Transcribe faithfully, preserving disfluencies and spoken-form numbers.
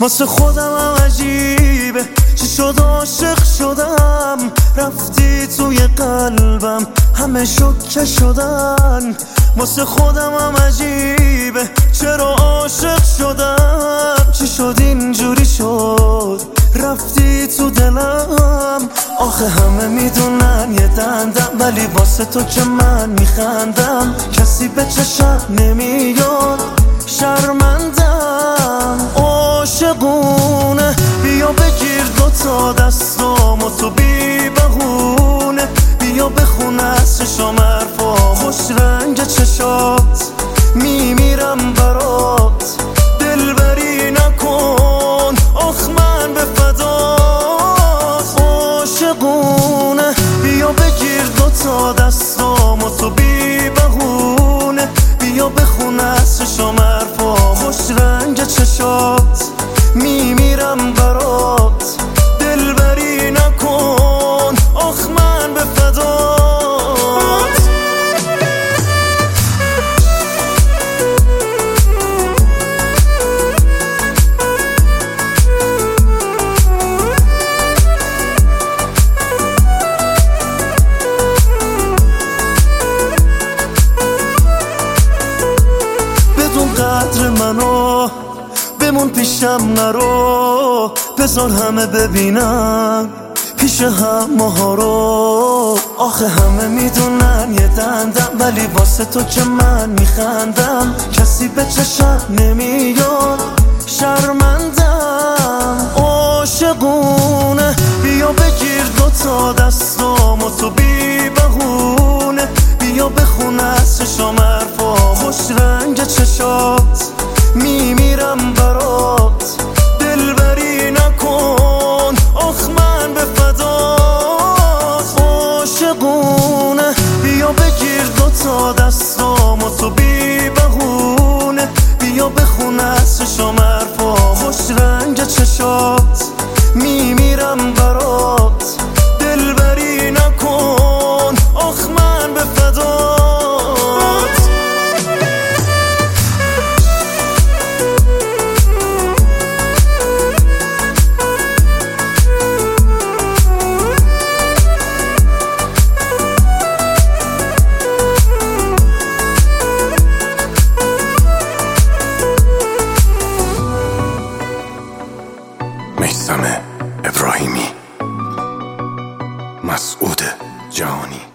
واسه خودم هم عجیبه چی شد عاشق شدم، رفتی توی قلبم همه شکه شدن. واسه خودم هم عجیبه چرا عاشق شدم، چی شد اینجوری شد رفتی تو دلم. آخه همه میدونن یه دندم، ولی واسه تو که من میخندم. کسی به چشم نمیاد شرمندم. عاشقونه بیا بگیر دوتا دستام و تو بی بهونه، بیا بخون از چشام حرفا خوش رنگ چشات، میمیرم برات دلبری نکن آخ من به فدات. عاشقونه بیا بگیر دوتا دستام و تو بی بهونه، بیا بخون از چشام حرفا خوش رنگ چشات، میمیرم برات دلبری نکن آخ من به فدات. بدون قدر منو بمون پیشم نرو، بذار همه ببینن پیش هم ماها رو. آخه همه میدونن یه دندم، ولی واسه تو که من میخندم. کسی به چشم نمیاد شرمندم. عاشقونه بیا بگیر دوتا دستام و تو بی بهونه، بیا بخون از چشام حرفا خوش رنگ چشات، میمیرم برات دلبری نکن آخ من به فدات. عاشقونه بیا بگیر دوتا دستام و تو بی بهونه، بیا بخون از چشام حرفا خوش رنگ چشات، میمیرم برات دلبری نکن آخ من به فدات. میثم ابراهیمی، مسعود جهانی.